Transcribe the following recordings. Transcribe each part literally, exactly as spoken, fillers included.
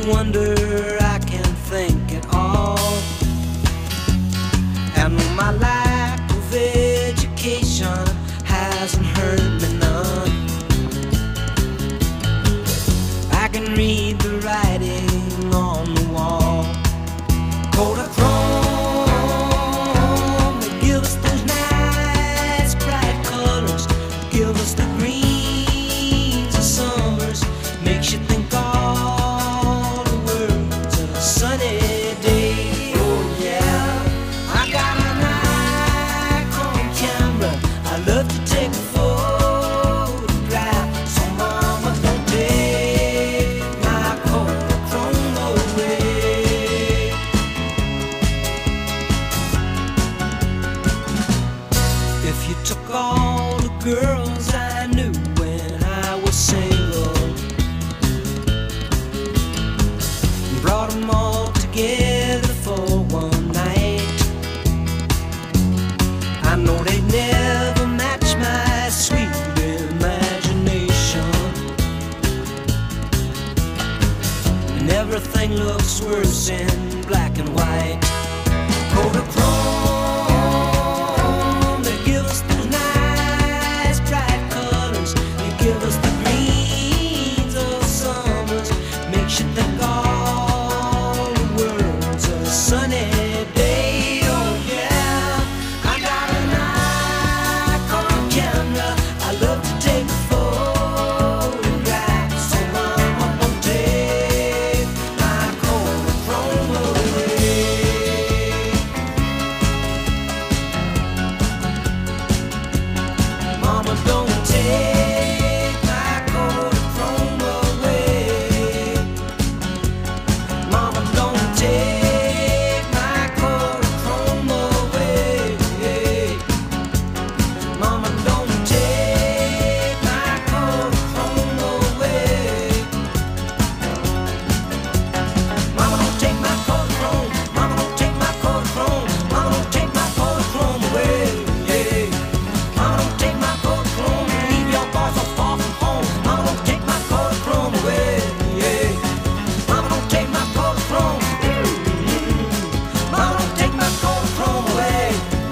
wonder I can't think at all. And my lack of education hasn't hurt me none. I can read the writing on the wall. Kodachrome, they give us those nice bright colors, give us the greens of summers, makes you think all the world's a sunny day. Oh yeah, I got a Nikon camera, I love to take a photograph. So mama, don't take my Kodachrome away. If you took all the girls I knew when I was single and brought them all together for one night, I know they'd never match my sweet imagination. And everything looks worse in black and white. Kodachrome, they give us those nice bright colors, they give us the greens of summers, makes you think all the world's a sunny day. Oh yeah, I got a Nikon camera, I love to take a photograph. So mama, don't take my Kodachrome away. Mama, don't take my Kodachrome away. Mama, don't take my Kodachrome away. Mama, don't take my Kodachrome away. Mama, don't take my Kodachrome. Mama, don't take my Kodachrome. Mama, don't take my Kodachrome away. Mama, don't take my Kodachrome. Leave your boy so far from home. Mama, don't take my Kodachrome away. Mama, don't take my Kodachrome. Mama, don't take my Kodachrome away.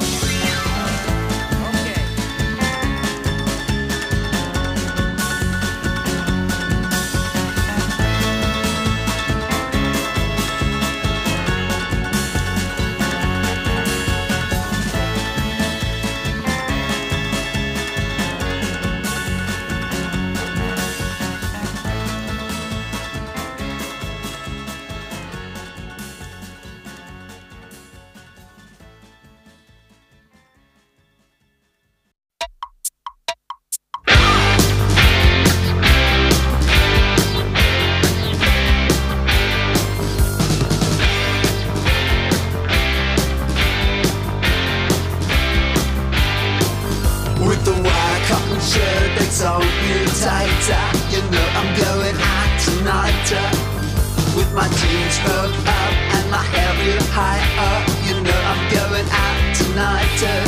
With the white cotton shirt that's on you tighter, you know I'm going out tonight. uh. With my jeans rolled up and my hair real high up, you know I'm going out tonight. uh.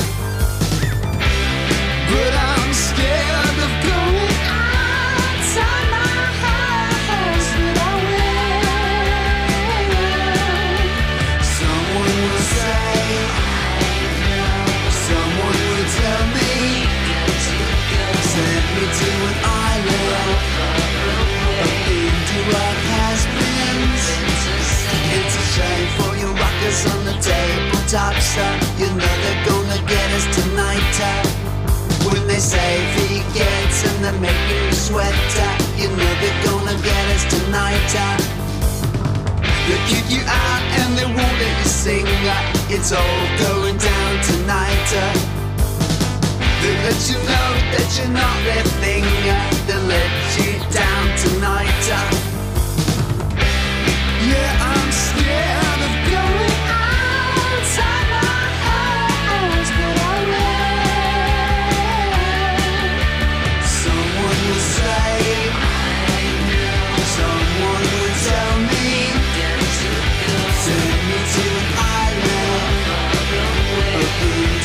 But I'm scared of going outside my house without will. Someone will say, someone will tell me, send me to an island of India has-beens. It's a shame for you rockers on the tabletop, son. You know they're gonna get us tonight. uh. When they say vegans and they're making you sweat, uh, you know they're gonna get us tonight. uh. They kick you out and they won't let you sing. uh. It's all going down tonight. uh. They let you know that you're not their thing. uh. They let you down tonight. uh. Yeah, I'm scared of going outside my house, but I will. Someone will say, someone will tell me, send me to an island of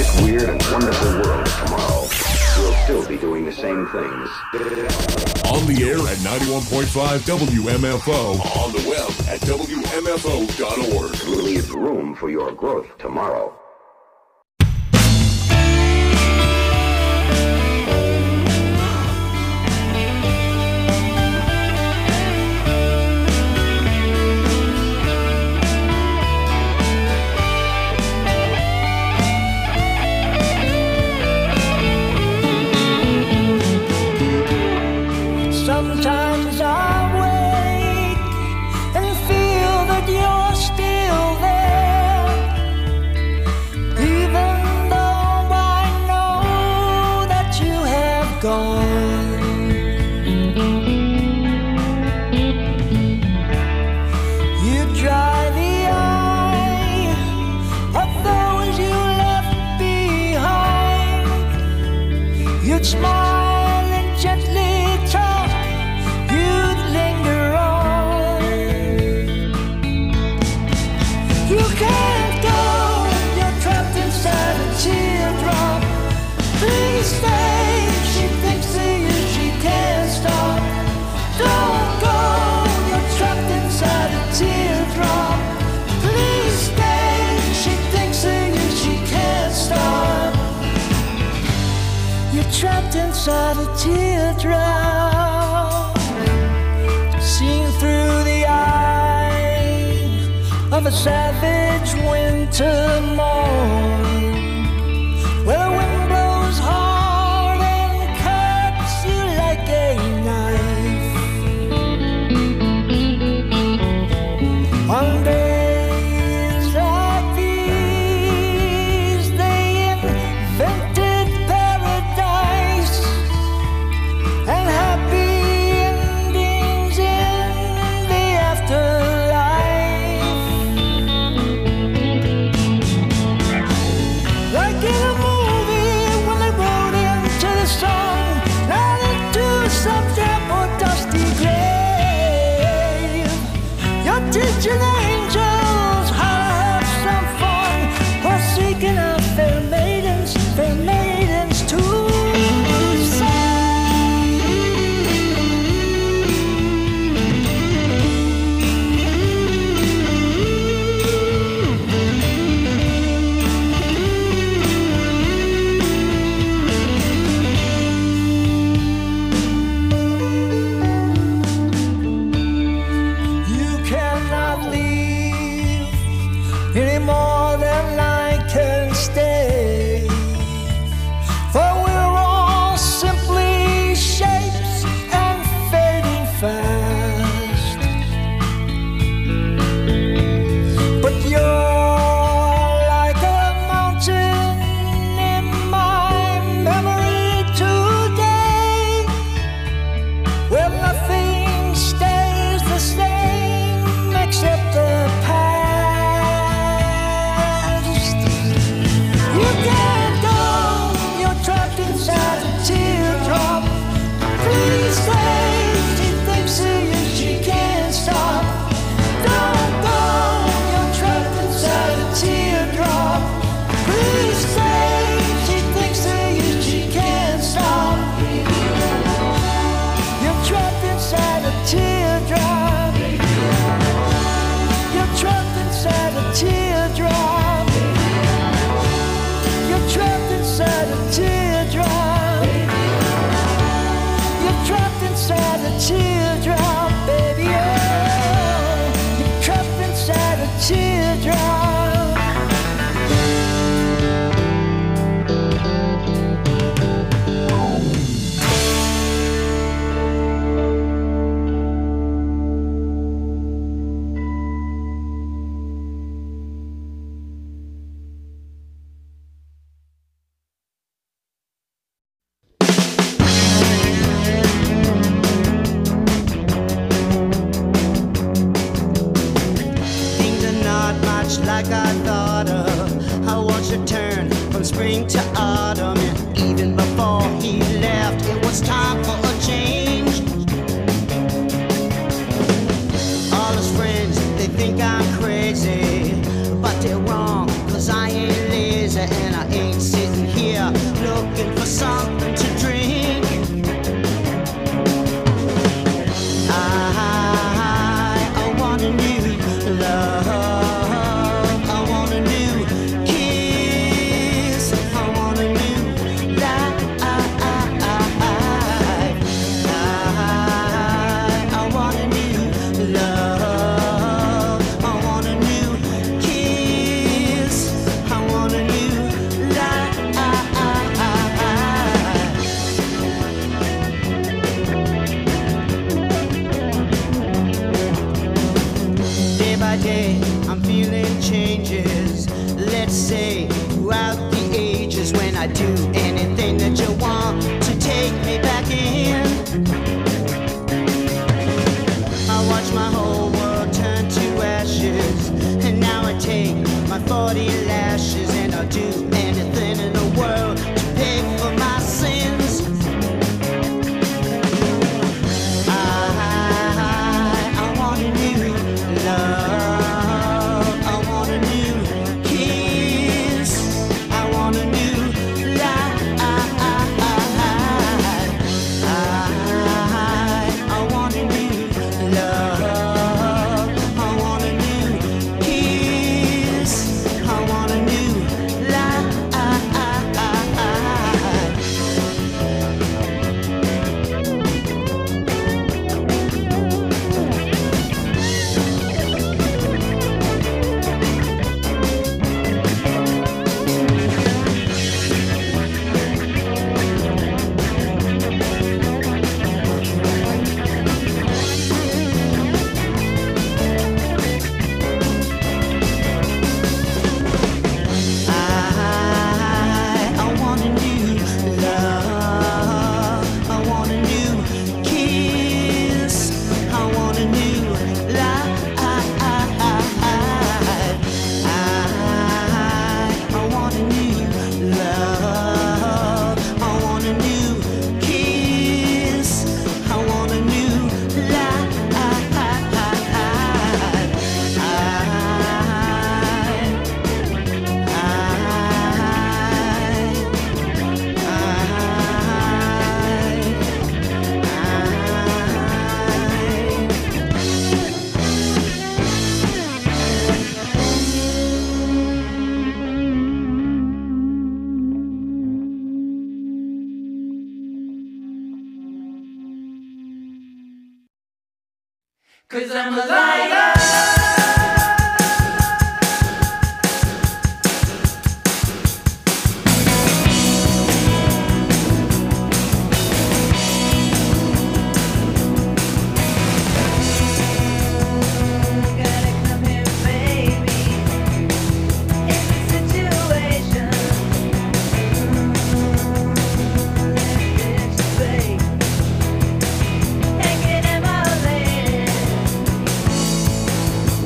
this weird and wonderful world of tomorrow, we'll still be doing the same things. On the air at ninety-one point five W M F O. On the web at W M F O dot org. We'll leave room for your growth tomorrow. Sometimes I wake and feel that you're still there, even though I know that you have gone. You dry the eye of those you left behind. You'd smile and gently talk. You'd linger on. You can't go, you're trapped inside a teardrop. Please stay, she thinks of you, she can't stop. Don't go, you're trapped inside a teardrop. Please stay, she thinks of you, she can't stop. You're trapped inside a teardrop, seen through the eye of a savage winter morn, where the wind blows hard and cuts you like a knife. On days like these, they invented paradise and happy endings in the afterlife. Like in a movie when they rode into the sun, not into some damp or dusty grave. You're teaching angels how to have some fun, or seeking out fair maidens, fair maidens to You cannot leave any more than I can stay, for we're all simply shapes and fading fast. But you're like a mountain in my memory today, where nothing stays the same except the past. You can't go, you're trapped inside a teardrop. Please stay, she thinks of you, she can't stop. Don't go, you're trapped inside a teardrop. Please stay, she thinks of you, she can't stop. You're trapped inside a teardrop. You're trapped inside a teardrop. You're trapped inside a teardrop. You're trapped inside a teardrop, baby. Oh, you're trapped inside a teardrop. Things are not much like I thought of. I watched it turn from spring to autumn, and even before he left, it was time for a change. All his friends, they think I'm crazy, but they're wrong, cause I ain't lazy and I ain't sick. changes. Let's say throughout the ages, when I do anything that you want to take me back in. I watch my whole world turn to ashes, and now I take my forty lashes, and I'll do anything in the world to pay for my sins. I, I want a new love. I want a new kiss. I want a new life. I, I want a new love. I want a new kiss. I want a new life. I, I want a new love. I want a new kiss. I want a new life. I, I want a new love. I want a new kiss. I want a new life. Cause I'm a liar. Taking him all lady.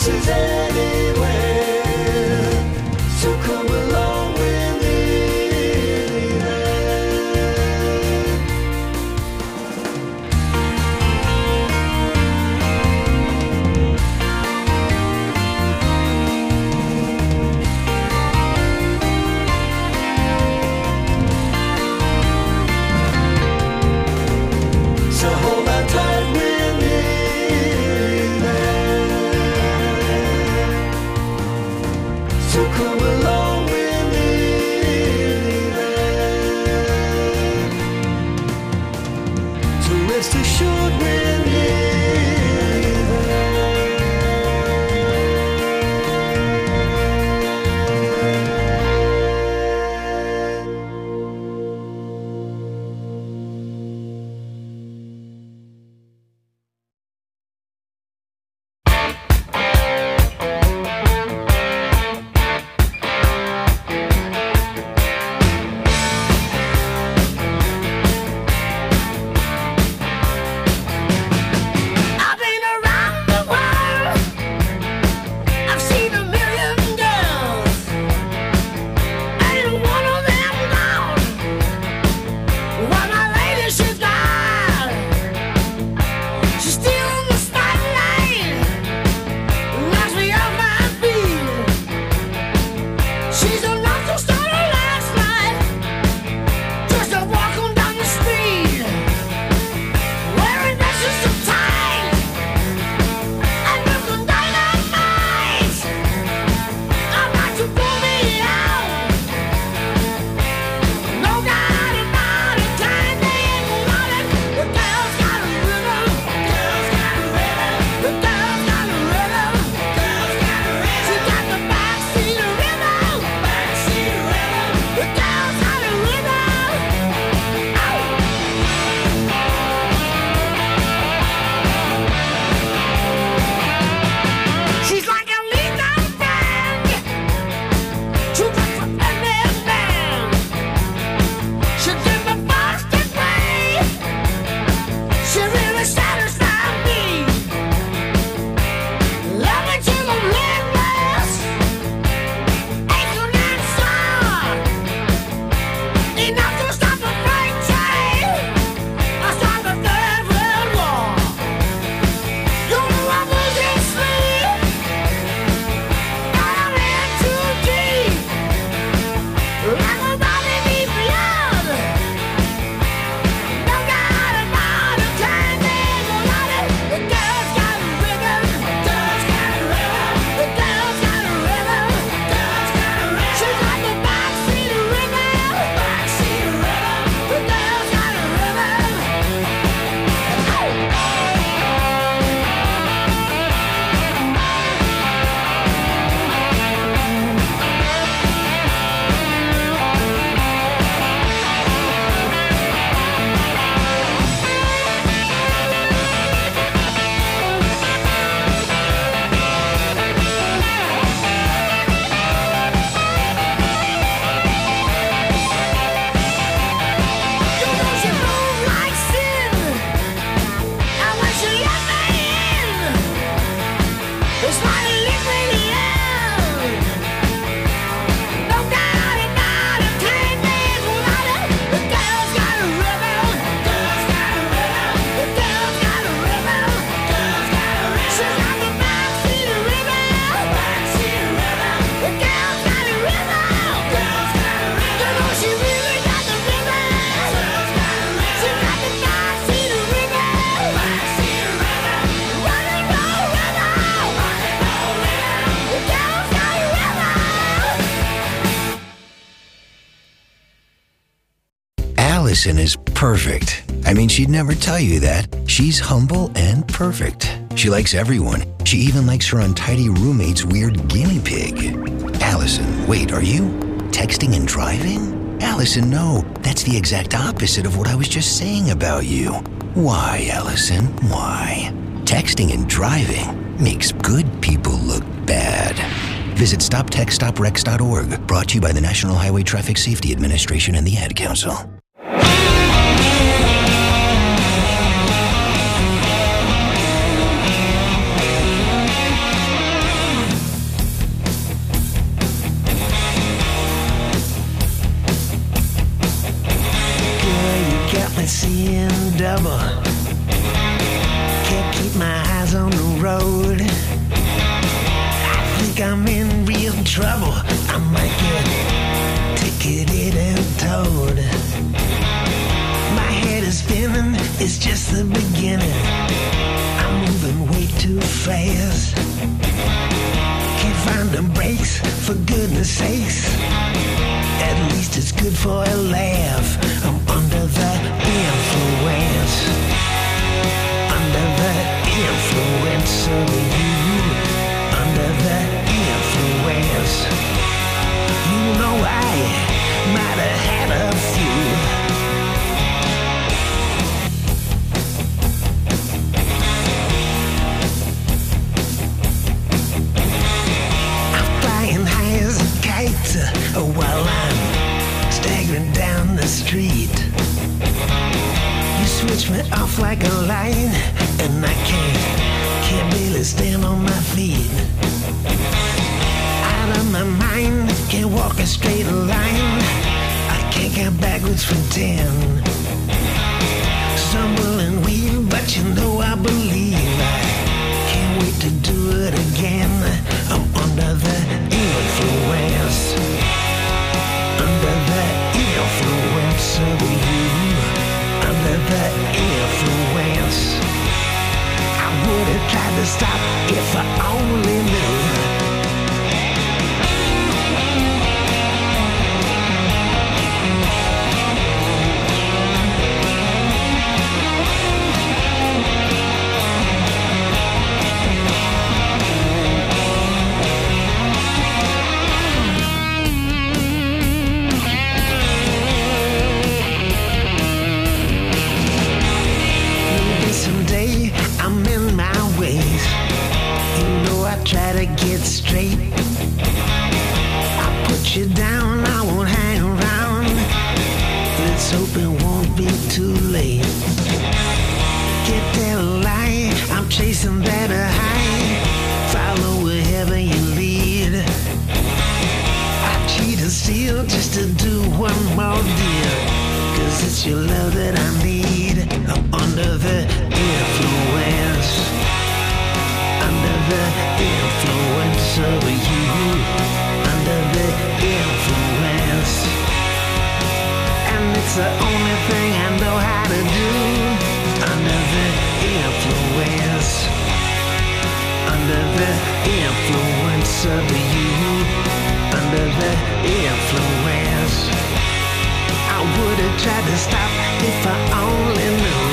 places anywhere. So come along with me. So hold on tight with me there. So come along with me there. So rest assured with me there. I've been around the world. I've seen a million girls. Ain't one of them gone. Well, my lady, she's gone. She's still in the spotlight. Knocks me off my feet. She's a not so starter last night. Just a walking down the street. Wearing dresses so tight and looking dynamite. I'm about to blow me out. No doubt about it, time they ain't got it. The girl's got a rhythm. Girl's got a rhythm. The girl's got a rhythm. Girl's got a rhythm. She got the backseat rhythm. Backseat rhythm. The girl's got a rhythm. She's like a lethal band. Too much for any man. She give me first degree. She really satisfied me. Love me till I'm legless. Aching and sore. Enough to stop a freight train. I start the Third World War. You know I'm losing sleep. I'm in too deep. Like a body deep beyond. No doubt about it, time ain't got it. The girl's got a rhythm. Girl's got a rhythm. The girl's got a rhythm. Girl's got a rhythm. She got the backseat rhythm. Backseat rhythm. The girl's got a rhythm. You know she moves like sin. And when she let me in, it's like a liquid love. No doubt about it, time ain't got it. The girl's got a rhythm. Girl's got a rhythm. The girl's got a rhythm. Girl's got a rhythm. She's got the backseat rhythm. Backseat rhythm. The girl's got a rhythm. Girl's got a rhythm. You know she really got the rhythm. Girl's got a rhythm. She got the backseat rhythm. Backseat rhythm. Rock and roll rhythm. Rock and roll rhythm. The girl's got a rhythm. Allison is perfect. I mean, she'd never tell you that. She's humble and perfect. She likes everyone. She even likes her untidy roommate's weird guinea pig. Allison, wait, are you texting and driving? Allison, no. That's the exact opposite of what I was just saying about you. Why, Allison? Why? Texting and driving makes good people look bad. Visit stop text stop wrecks dot org. Brought to you by the National Highway Traffic Safety Administration and the Ad Council. seeing double. Can't keep my eyes on the road. I think I'm in real trouble. I might get ticketed and towed. My head is spinning, it's just the beginning. I'm moving way too fast. Can't find the brakes, for goodness sakes. At least it's good for a laugh. I'm under the influence. Under the influence of you. Under the influence. You know I might have had a few. I'm flying high as a kite uh, while I'm staggering down the street. You switch me off like a light, and I can't, can't barely stand on my feet. Out of my mind, can't walk a straight line. I can't count backwards from ten. Stumble and weave, but you know I believe. I can't wait to do it again. I'm under the influence. Under the influence of you. Under the influence. I would have tried to stop if I only knew. Someday I'm in my ways. You know I try to get straight. I'll put you down, I won't hang around. Let's hope it won't be too late. Get that lie, I'm chasing that high. Follow wherever you lead. I cheat and steal just to do one more deal. Cause it's your love that I need. I'm under the influence. Under the influence of you. Under the influence. And it's the only thing I know how to do. Under the influence. Under the influence of you. Under the influence. I would have tried to stop if I only knew.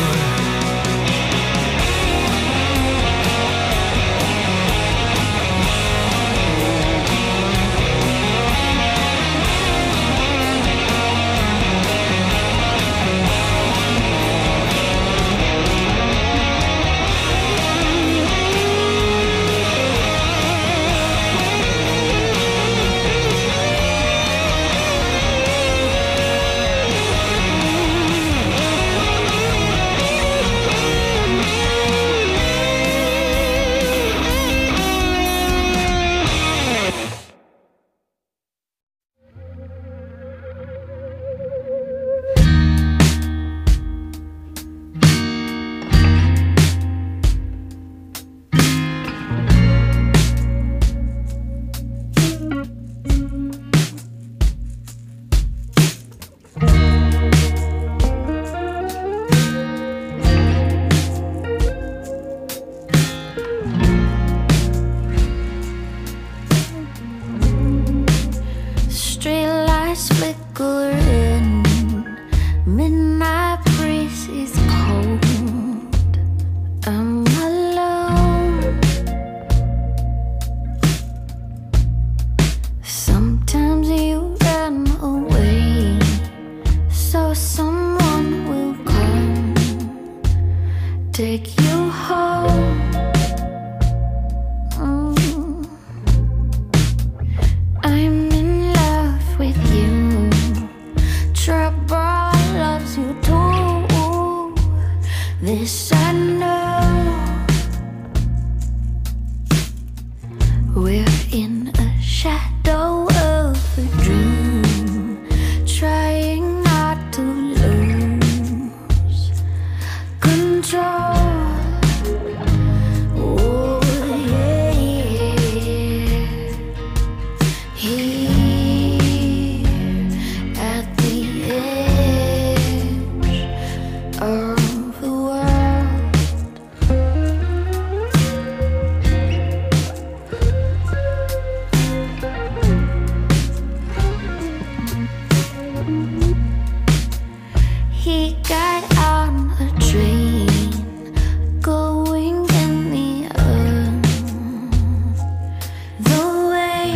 Trying not to lose. of the world. He got on a train going in the other way,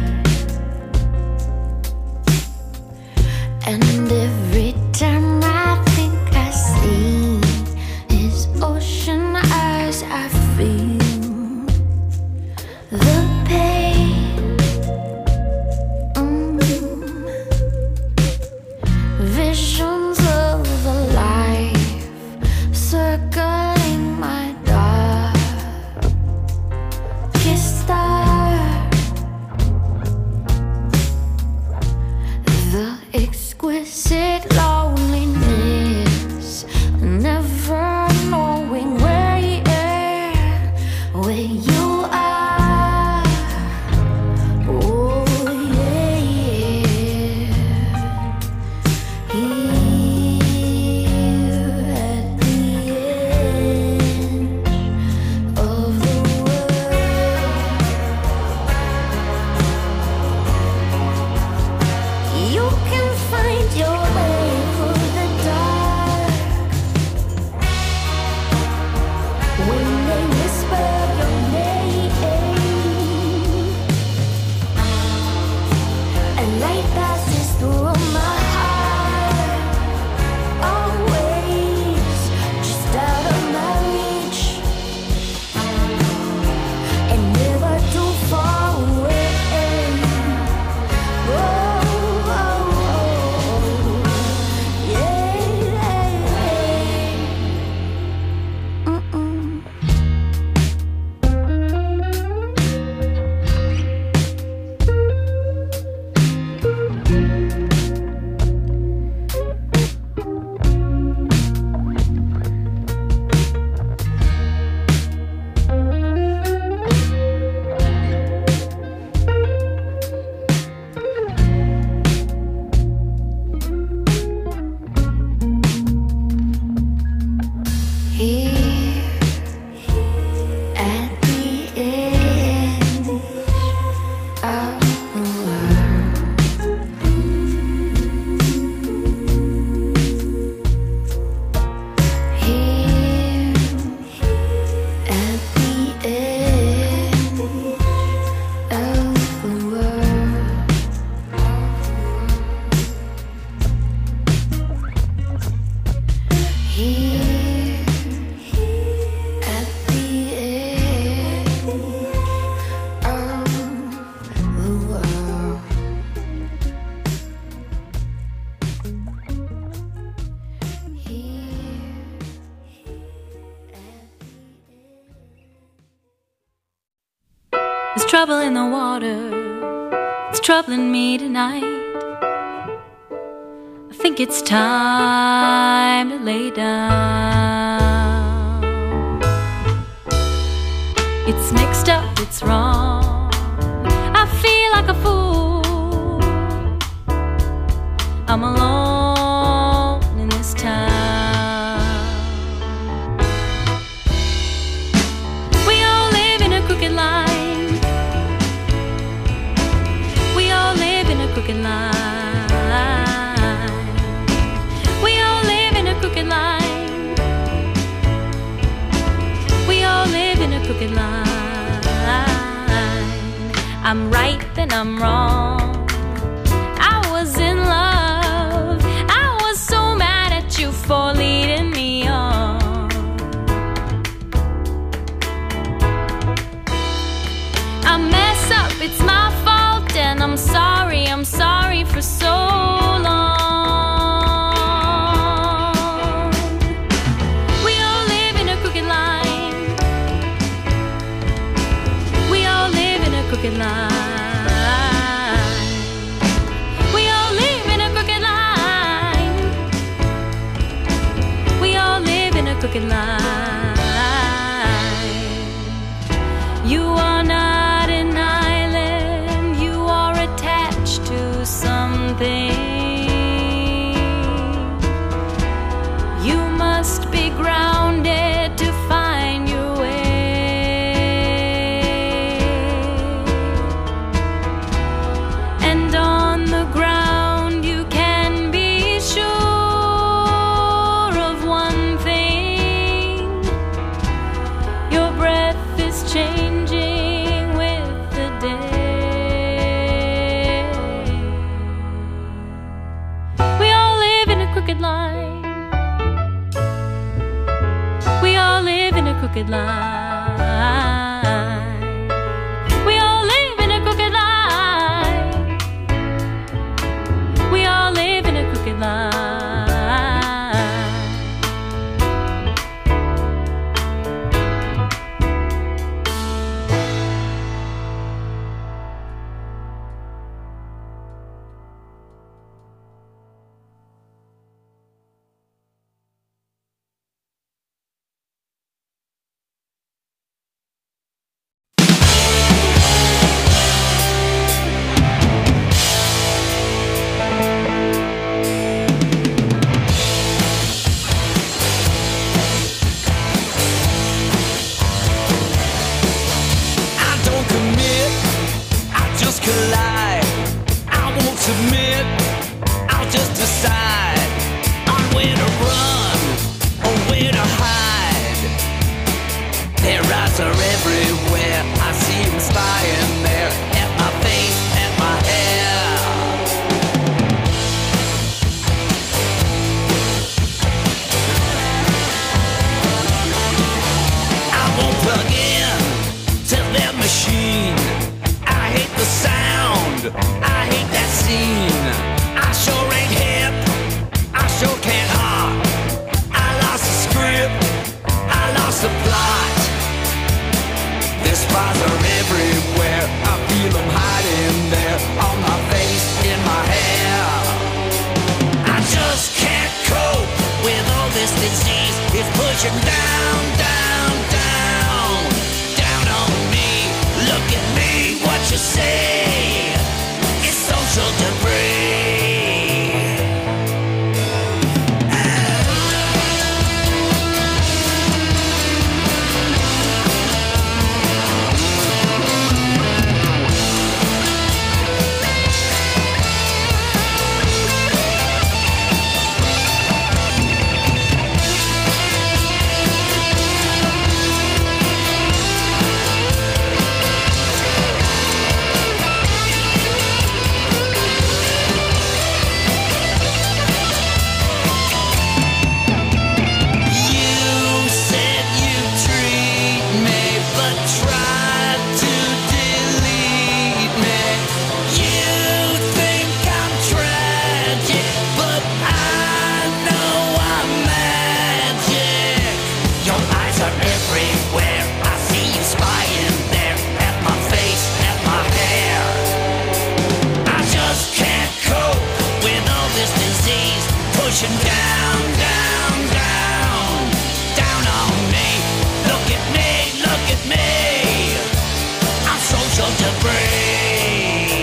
and every time I think I see his ocean eyes, I feel the pain. Mm. Visions of a life circling my darkest star. The exquisite loneliness, never knowing where you are, where you are. Oh yeah, yeah. Here at the edge of the world, you can find your way through the dark when they whisper your name. A light passes through my heart, always just out of my reach, and never too far away. Oh, oh, oh, yeah. Mm-mm. Here at the edge of the world, here at the edge of the world. Here at the edge of the world. There's trouble in the water, it's troubling me tonight. I think it's time to lay down. It's mixed up, it's wrong. I feel like a fool. I'm alone in this town. We all live in a crooked line. We all live in a crooked line. We all live in a crooked line. We all live in a crooked line. I'm right, then I'm wrong. I was in love. I was so mad at you for leading me on. I mess up, it's my fault, and I'm sorry, I'm sorry for so long. We all live in a crooked line. We all live in a crooked line. We all live in a crooked line. We all live in a crooked line. You are not an island, you are attached to something. You must must be grounded to find your way. And on the ground you can be sure of one thing: your breath is changing with the day. We all live in a crooked line. We all live in a crooked line. We all live in a crooked line. We all live in a crooked line. I don't commit, I just collide. I won't submit, I'll just decide on where to run or where to hide. Their eyes are everywhere, I see them spying there at my face, at my hair. I won't plug in to their machine. I hate the sound, I hate that scene. I sure ain't hip, I sure can't hop. I lost the script, I lost the plot. Their spies are everywhere, I feel them hiding there on my face, in my hair. I just can't cope with all this disease. It's pushing down, down, down, down on me. Look at me, what you say? It's social debris. Pushing down, down, down, down on me. Look at me, look at me. I'm social debris.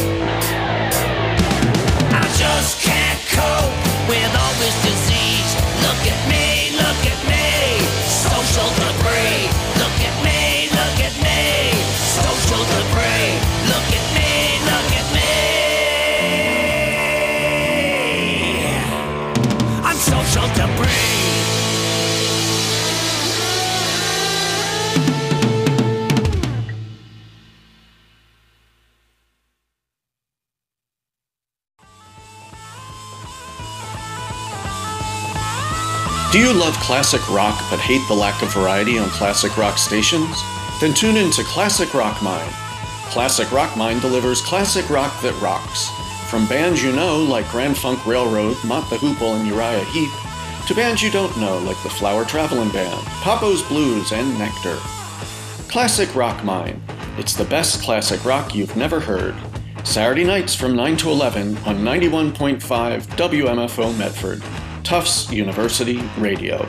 I just can't cope with all this disease. Look at me, look at me. Social debris. Look at me, look at me. Social debris. Look at me, look at me. Social debris. Do you love classic rock but hate the lack of variety on classic rock stations? Then tune in to Classic Rock Mind. Classic Rock Mind delivers classic rock that rocks. From bands you know like Grand Funk Railroad, Mott the Hoople, and Uriah Heep, to bands you don't know like the Flower Traveling Band, Papo's Blues, and Nectar. Classic Rock Mind. It's the best classic rock you've never heard. Saturday nights from nine to eleven on ninety-one point five W M F O Medford, Tufts University Radio.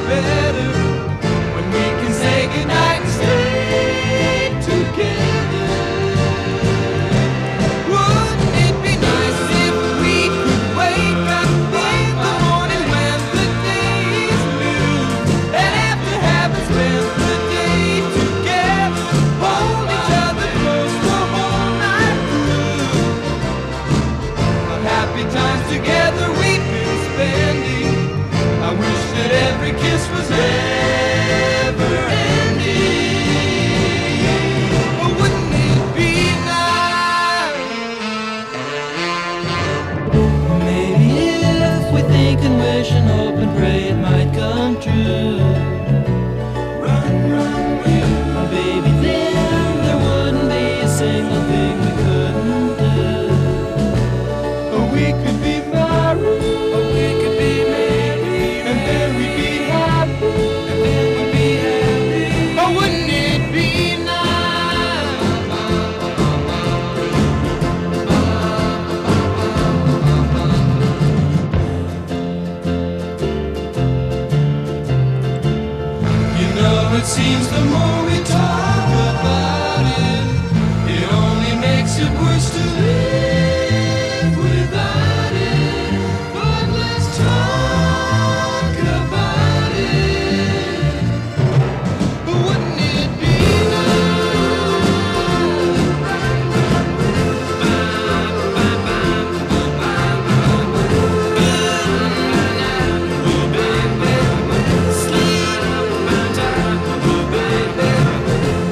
better when we can say goodnight and stay together. Wouldn't it be nice if we could wake up in the morning when the day is new, and after having spent the day together, hold each other close the whole night through? Of happy times together we've been spending. I wish that every kiss was never ending. But wouldn't it be nice? Maybe if we think and wish and hope and pray it might come true. Run, run, run. Baby, then there wouldn't be a single thing we couldn't do. Or we could be married. Or we could be married. And then we'd be happy. And then we'd be happy. Oh, wouldn't it be nice? You know, it seems the more we talk about it, it only makes it worse to live without it. But let's talk about it. But wouldn't it be nice?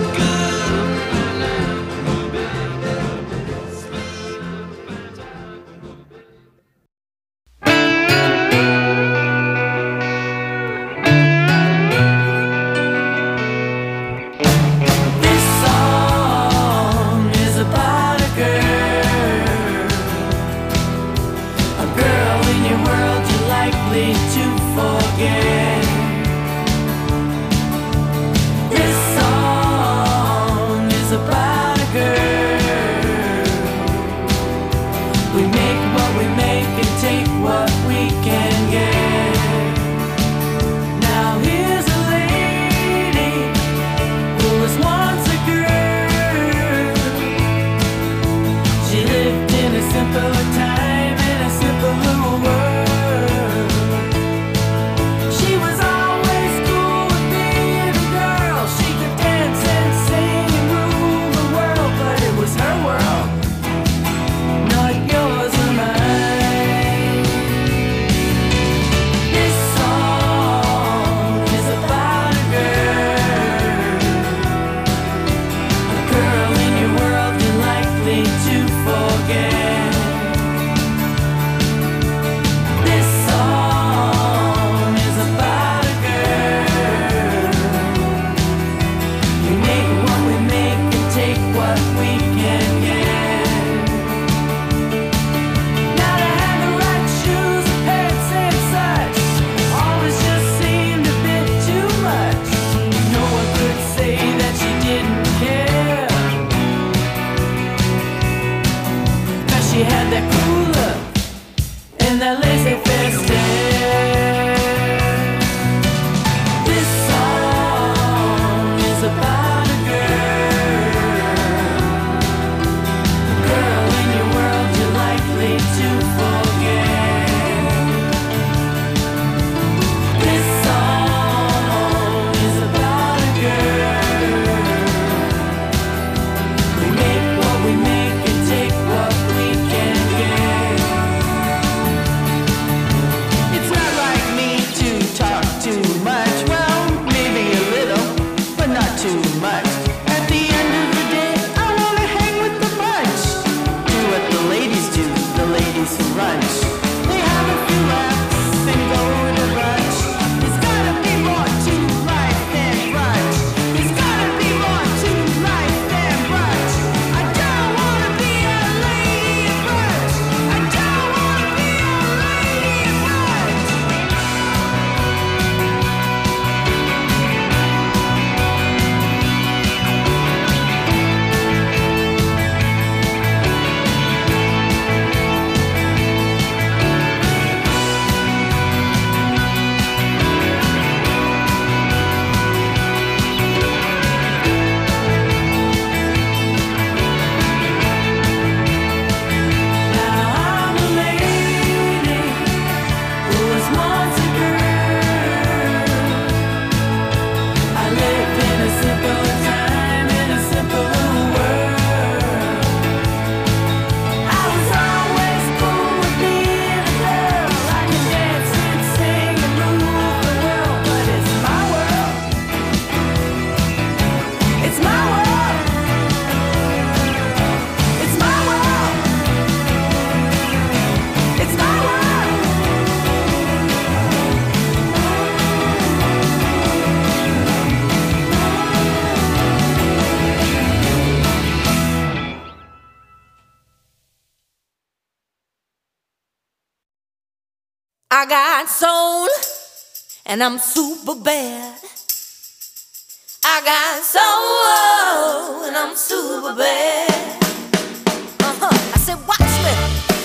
I got soul, and I'm super bad. I got soul, and I'm super bad. Uh-huh. I said, watch me.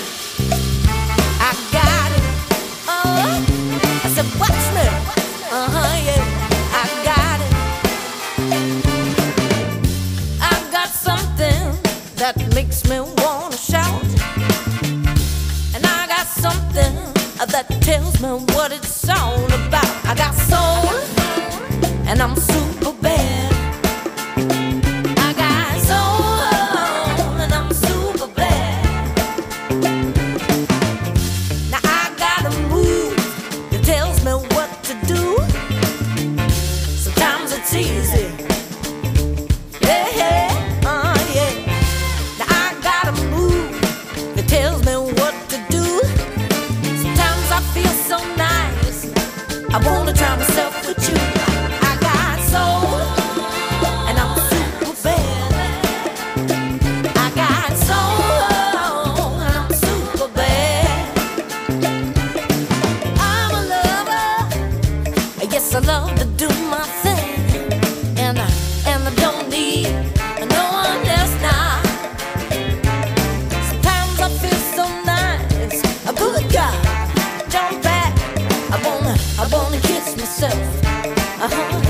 I got it. Uh-huh. I said, watch me. Uh-huh, yeah. I got it. I got something that makes me wanna shout. And I got something that tells me what it's all about. I got soul, and I'm super bad. I got soul, and I'm super bad. Now I got a move that tells me what to do. Sometimes it's easy. Yeah, yeah, uh, yeah. Now I got a move that tells me what to do. Sometimes I feel so nice, I wanna try myself with you. I got soul, and I'm super bad. I got soul, and I'm super bad. I'm a lover, yes, I love to do my thing, and I, and I don't need no one else now. Sometimes I feel so nice, a good guy, jump back. I wanna, I wanna kiss myself. Uh-huh.